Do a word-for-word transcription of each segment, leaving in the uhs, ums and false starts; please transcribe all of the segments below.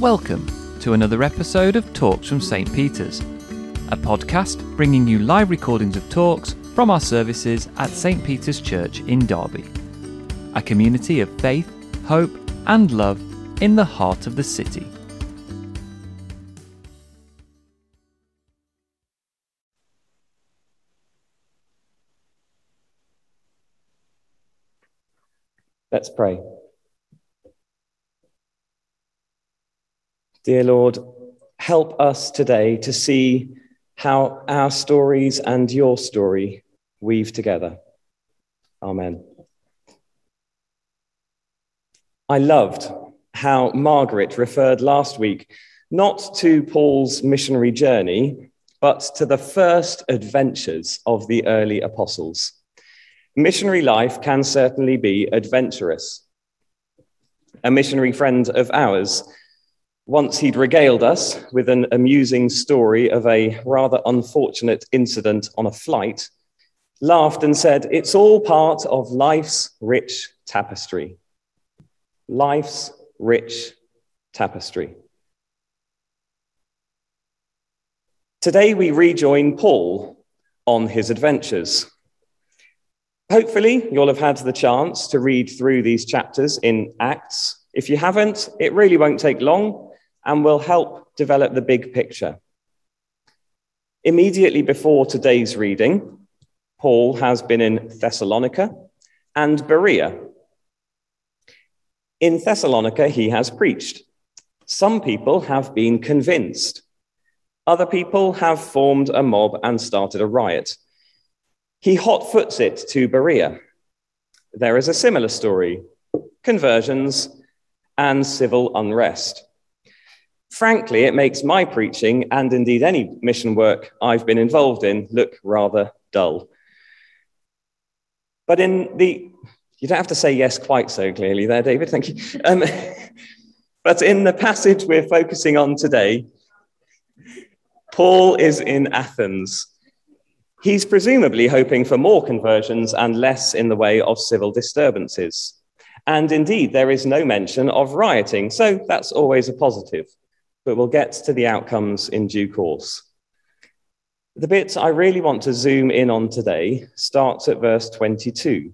Welcome to another episode of Talks from Saint Peter's, a podcast bringing you live recordings of talks from our services at Saint Peter's Church in Derby, a community of faith, hope and love in the heart of the city. Let's pray. Dear Lord, help us today to see how our stories and your story weave together. Amen. I loved how Margaret referred last week not to Paul's missionary journey, but to the first adventures of the early apostles. Missionary life can certainly be adventurous. A missionary friend of ours, once he'd regaled us with an amusing story of a rather unfortunate incident on a flight, laughed and said, "It's all part of life's rich tapestry." Life's rich tapestry. Today we rejoin Paul on his adventures. Hopefully, you'll have had the chance to read through these chapters in Acts. If you haven't, it really won't take long and will help develop the big picture. Immediately before today's reading, Paul has been in Thessalonica and Berea. In Thessalonica, he has preached. Some people have been convinced. Other people have formed a mob and started a riot. He hot-foots it to Berea. There is a similar story: conversions and civil unrest. Frankly, it makes my preaching, and indeed any mission work I've been involved in, look rather dull. But in the, you don't have to say yes quite so clearly there, David, thank you. Um, but in the passage we're focusing on today, Paul is in Athens. He's presumably hoping for more conversions and less in the way of civil disturbances. And indeed, there is no mention of rioting, so that's always a positive. But we'll get to the outcomes in due course. The bit I really want to zoom in on today starts at verse twenty-two.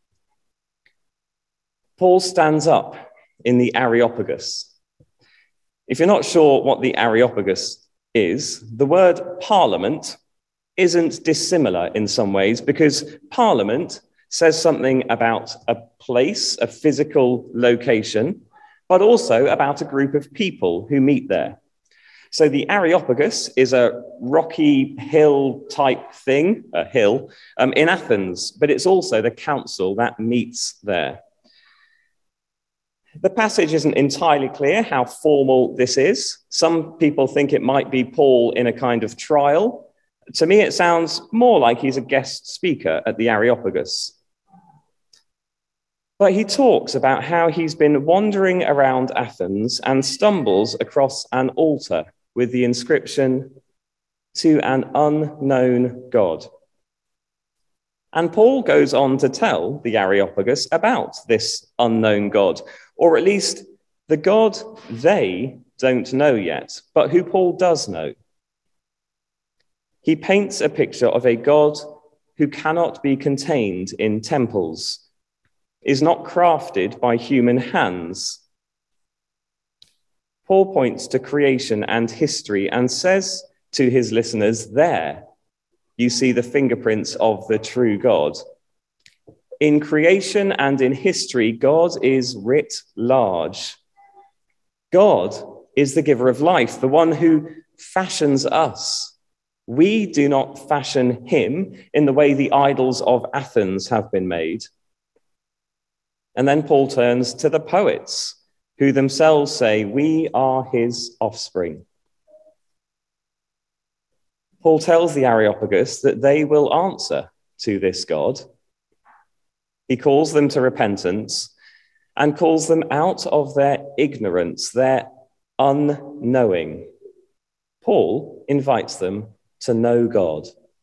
Paul stands up in the Areopagus. If you're not sure what the Areopagus is, the word parliament isn't dissimilar in some ways, because parliament says something about a place, a physical location, but also about a group of people who meet there. So the Areopagus is a rocky hill type thing, a hill, um, in Athens, but it's also the council that meets there. The passage isn't entirely clear how formal this is. Some people think it might be Paul in a kind of trial. To me, it sounds more like he's a guest speaker at the Areopagus. But he talks about how he's been wandering around Athens and stumbles across an altar with the inscription, "To an unknown God." And Paul goes on to tell the Areopagus about this unknown God, or at least the God they don't know yet, but who Paul does know. He paints a picture of a God who cannot be contained in temples, is not crafted by human hands. Paul points to creation and history and says to his listeners, there you see the fingerprints of the true God. In creation and in history, God is writ large. God is the giver of life, the one who fashions us. We do not fashion him in the way the idols of Athens have been made. And then Paul turns to the poets, who themselves say, we are his offspring. Paul tells the Areopagus that they will answer to this God. He calls them to repentance and calls them out of their ignorance, their unknowing. Paul invites them to know God.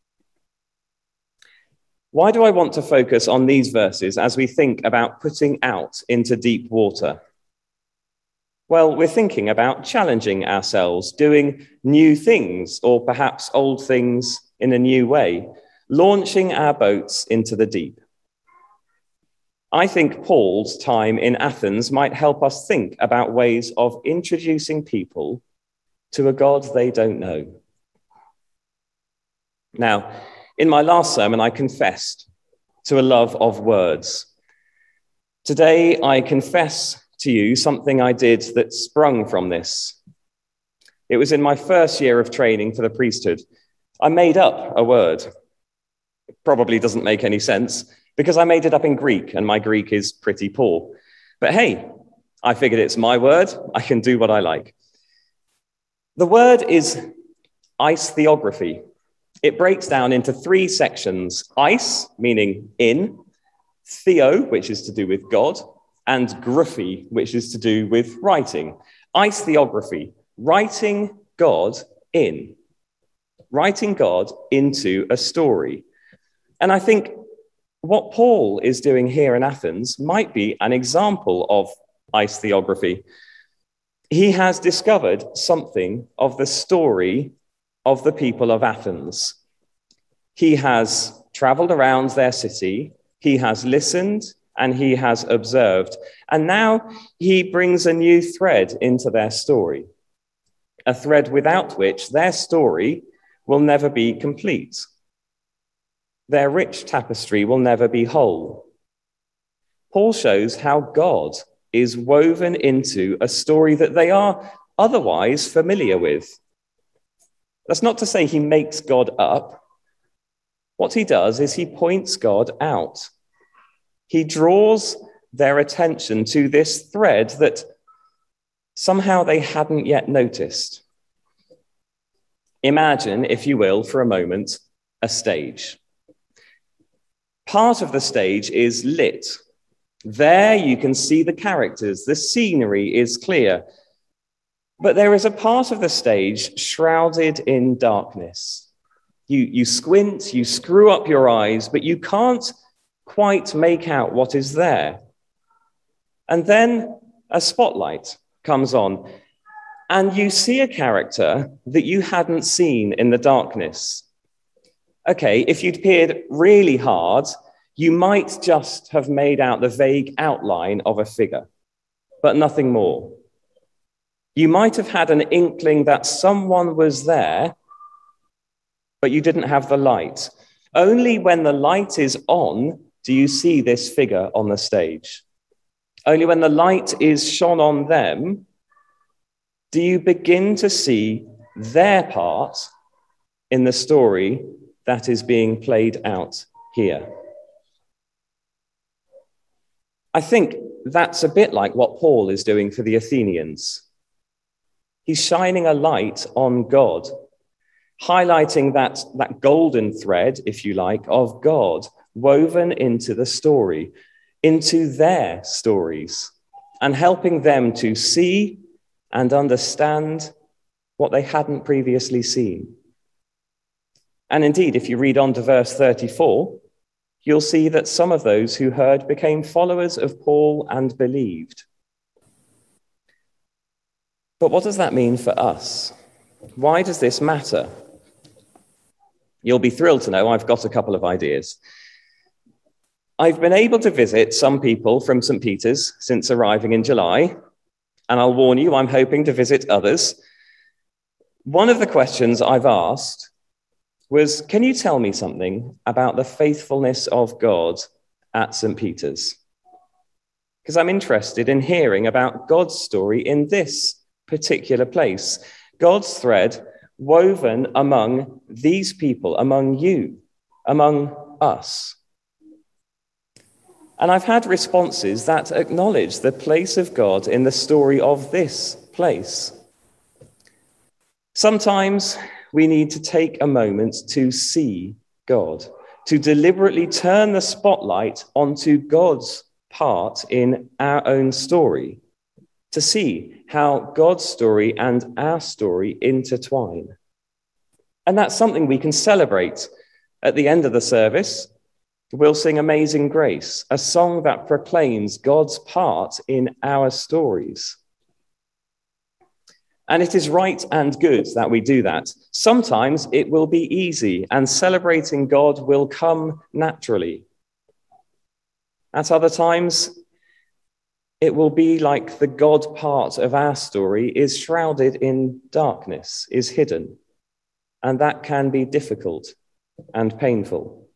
Why do I want to focus on these verses as we think about putting out into deep water? Well, we're thinking about challenging ourselves, doing new things, or perhaps old things in a new way, launching our boats into the deep. I think Paul's time in Athens might help us think about ways of introducing people to a God they don't know. Now, in my last sermon, I confessed to a love of words. Today, I confess to you something I did that sprung from this. It was in my first year of training for the priesthood. I made up a word. It probably doesn't make any sense because I made it up in Greek and my Greek is pretty poor. But hey, I figured it's my word. I can do what I like. The word is isotheography. It breaks down into three sections: eis, meaning in, theo, which is to do with God, and graphy, which is to do with writing. Isotheography, writing God in, writing God into a story. And I think what Paul is doing here in Athens might be an example of isotheography. He has discovered something of the story of the people of Athens. He has traveled around their city, he has listened, and he has observed. And now he brings a new thread into their story, a thread without which their story will never be complete. Their rich tapestry will never be whole. Paul shows how God is woven into a story that they are otherwise familiar with. That's not to say he makes God up. What he does is he points God out. He draws their attention to this thread that somehow they hadn't yet noticed. Imagine, if you will, for a moment, a stage. Part of the stage is lit. There you can see the characters, the scenery is clear. But there is a part of the stage shrouded in darkness. You, you squint, you screw up your eyes, but you can't quite make out what is there. And then a spotlight comes on, and you see a character that you hadn't seen in the darkness. Okay, if you'd peered really hard, you might just have made out the vague outline of a figure, but nothing more. You might have had an inkling that someone was there, but you didn't have the light. Only when the light is on do you see this figure on the stage. Only when the light is shone on them do you begin to see their part in the story that is being played out here. I think that's a bit like what Paul is doing for the Athenians. He's shining a light on God, highlighting that, that golden thread, if you like, of God woven into the story, into their stories, and helping them to see and understand what they hadn't previously seen. And indeed, if you read on to verse thirty-four, you'll see that some of those who heard became followers of Paul and believed. But what does that mean for us? Why does this matter? You'll be thrilled to know I've got a couple of ideas. I've been able to visit some people from Saint Peter's since arriving in July, and I'll warn you, I'm hoping to visit others. One of the questions I've asked was, can you tell me something about the faithfulness of God at Saint Peter's? Because I'm interested in hearing about God's story in this particular place. God's thread woven among these people, among you, among us. And I've had responses that acknowledge the place of God in the story of this place. Sometimes we need to take a moment to see God, to deliberately turn the spotlight onto God's part in our own story, to see how God's story and our story intertwine. And that's something we can celebrate at the end of the service. We'll sing Amazing Grace, a song that proclaims God's part in our stories. And it is right and good that we do that. Sometimes it will be easy and celebrating God will come naturally. At other times, it will be like the God part of our story is shrouded in darkness, is hidden, and that can be difficult and painful.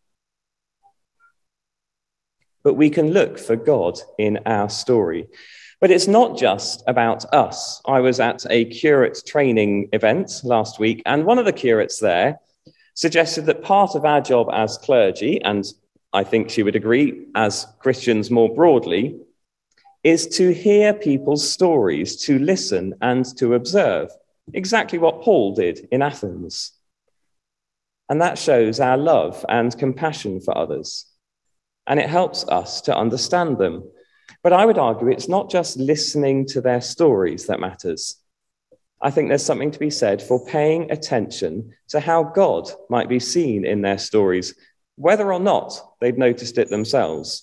But we can look for God in our story. But it's not just about us. I was at a curate training event last week, and one of the curates there suggested that part of our job as clergy, and I think she would agree, as Christians more broadly, is to hear people's stories, to listen and to observe, exactly what Paul did in Athens. And that shows our love and compassion for others, and it helps us to understand them. But I would argue it's not just listening to their stories that matters. I think there's something to be said for paying attention to how God might be seen in their stories, whether or not they've noticed it themselves.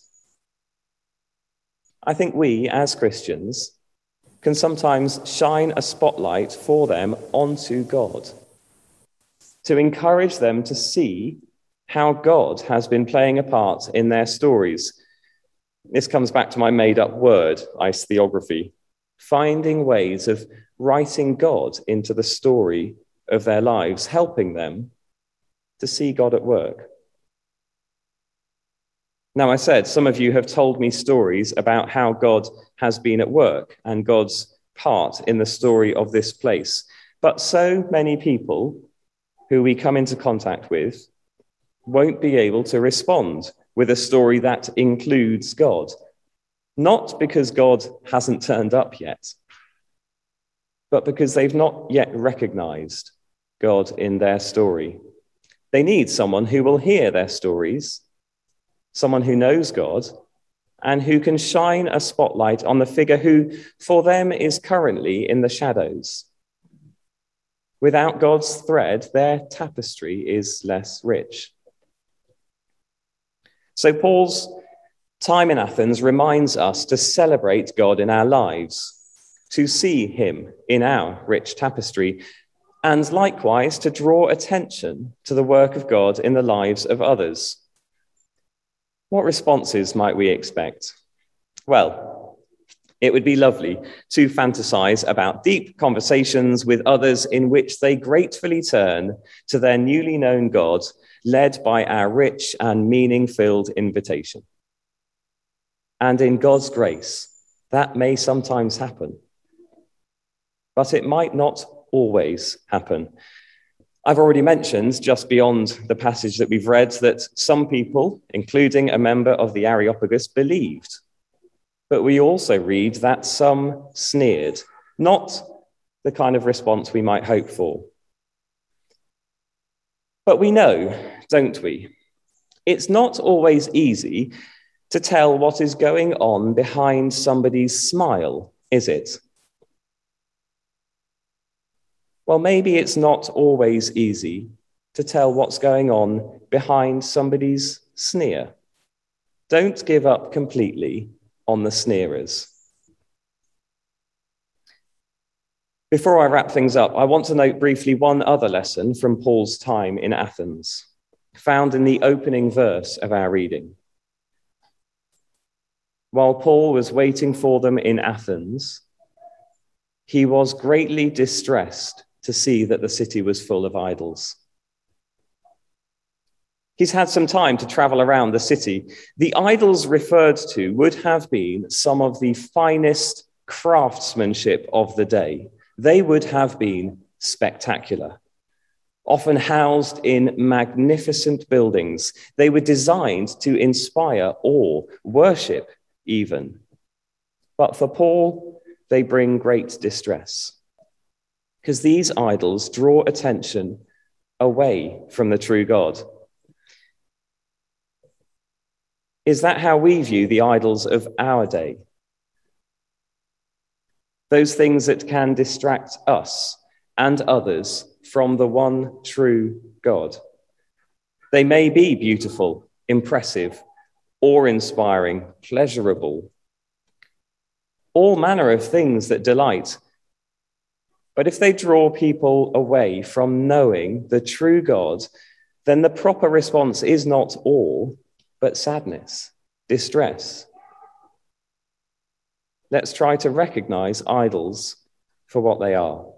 I think we, as Christians, can sometimes shine a spotlight for them onto God, to encourage them to see how God has been playing a part in their stories. This comes back to my made-up word, isotheography, finding ways of writing God into the story of their lives, helping them to see God at work. Now, I said, some of you have told me stories about how God has been at work and God's part in the story of this place. But so many people who we come into contact with won't be able to respond with a story that includes God. Not because God hasn't turned up yet, but because they've not yet recognized God in their story. They need someone who will hear their stories, someone who knows God, and who can shine a spotlight on the figure who, for them, is currently in the shadows. Without God's thread, their tapestry is less rich. So Paul's time in Athens reminds us to celebrate God in our lives, to see him in our rich tapestry, and likewise to draw attention to the work of God in the lives of others. What responses might we expect? Well, it would be lovely to fantasize about deep conversations with others in which they gratefully turn to their newly known God, led by our rich and meaning-filled invitation. And in God's grace, that may sometimes happen, but it might not always happen. I've already mentioned, just beyond the passage that we've read, that some people, including a member of the Areopagus, believed. But we also read that some sneered, not the kind of response we might hope for. But we know, don't we? It's not always easy to tell what is going on behind somebody's smile, is it? Well, maybe it's not always easy to tell what's going on behind somebody's sneer. Don't give up completely on the sneerers. Before I wrap things up, I want to note briefly one other lesson from Paul's time in Athens, found in the opening verse of our reading. While Paul was waiting for them in Athens, he was greatly distressed to see that the city was full of idols. He's had some time to travel around the city. The idols referred to would have been some of the finest craftsmanship of the day. They would have been spectacular, often housed in magnificent buildings. They were designed to inspire awe, worship even. But for Paul, they bring great distress, because these idols draw attention away from the true God. Is that how we view the idols of our day? Those things that can distract us and others from the one true God. They may be beautiful, impressive, awe-inspiring, pleasurable, all manner of things that delight. But if they draw people away from knowing the true God, then the proper response is not awe, but sadness, distress. Let's try to recognize idols for what they are.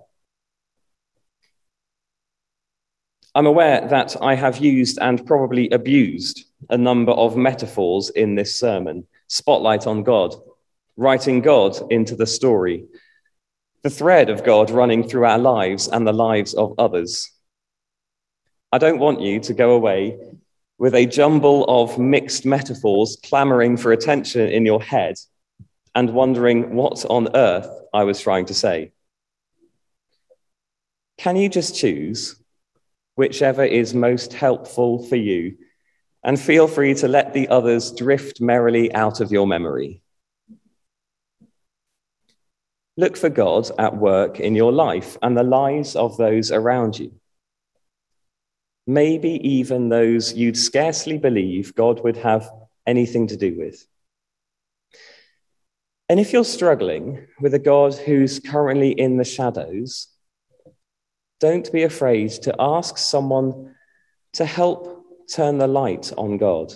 I'm aware that I have used and probably abused a number of metaphors in this sermon. Spotlight on God, writing God into the story, the thread of God running through our lives and the lives of others. I don't want you to go away with a jumble of mixed metaphors clamoring for attention in your head and wondering what on earth I was trying to say. Can you just choose whichever is most helpful for you, and feel free to let the others drift merrily out of your memory? Look for God at work in your life and the lives of those around you. Maybe even those you'd scarcely believe God would have anything to do with. And if you're struggling with a God who's currently in the shadows, don't be afraid to ask someone to help turn the light on God.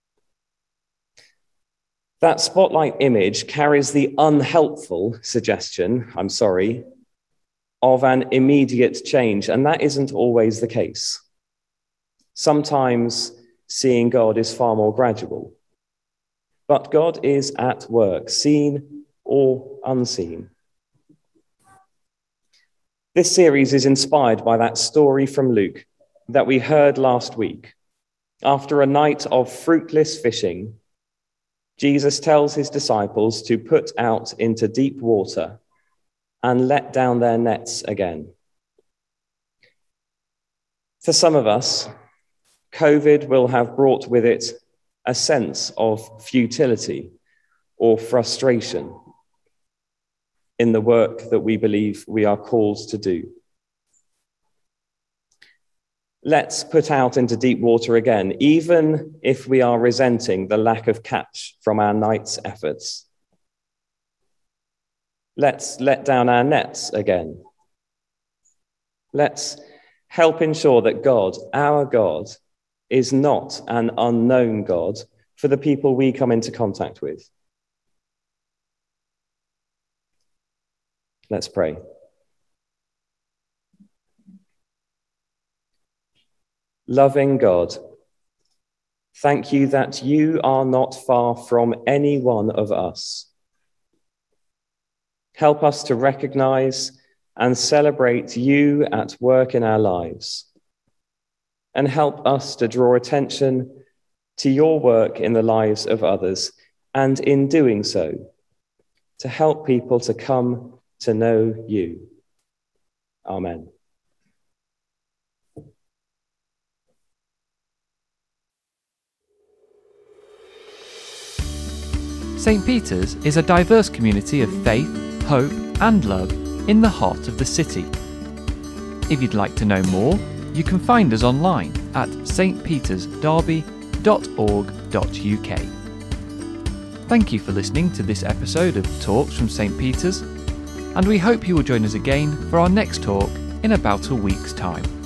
That spotlight image carries the unhelpful suggestion, I'm sorry, of an immediate change, and that isn't always the case. Sometimes seeing God is far more gradual, but God is at work, seen or unseen. This series is inspired by that story from Luke that we heard last week. After a night of fruitless fishing, Jesus tells his disciples to put out into deep water and let down their nets again. For some of us, COVID will have brought with it a sense of futility or frustration in the work that we believe we are called to do. Let's put out into deep water again, even if we are resenting the lack of catch from our night's efforts. Let's let down our nets again. Let's help ensure that God, our God, is not an unknown God for the people we come into contact with. Let's pray. Loving God, thank you that you are not far from any one of us. Help us to recognize and celebrate you at work in our lives, and help us to draw attention to your work in the lives of others, and in doing so, to help people to come to know you. Amen. Saint Peter's is a diverse community of faith, hope, and love in the heart of the city. If you'd like to know more, you can find us online at s t peters derby dot org dot u k. Thank you for listening to this episode of Talks from Saint Peter's, and we hope you will join us again for our next talk in about a week's time.